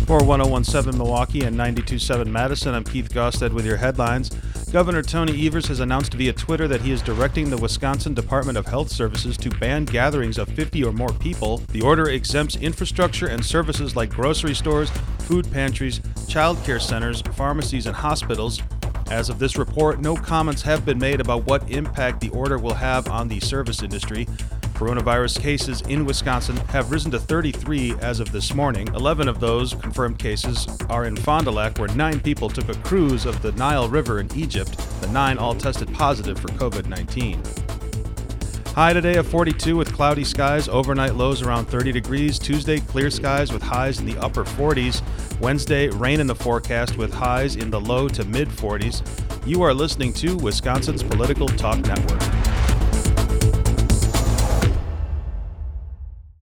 For 1017 Milwaukee and 92.7 Madison, I'm Keith Gosted with your headlines. Governor Tony Evers has announced via Twitter that he is directing the Wisconsin Department of Health Services to ban gatherings of 50 or more people. The order exempts infrastructure and services like grocery stores, food pantries, child care centers, pharmacies, and hospitals. As of this report, no comments have been made about what impact the order will have on the service industry. Coronavirus cases in Wisconsin have risen to 33 as of this morning. 11 of those confirmed cases are in Fond du Lac, where 9 people took a cruise of the Nile River in Egypt. The 9 all tested positive for COVID-19. High today of 42 with cloudy skies, overnight lows around 30 degrees. Tuesday, clear skies with highs in the upper 40s. Wednesday, rain in the forecast with highs in the low to mid 40s. You are listening to Wisconsin's Political Talk Network.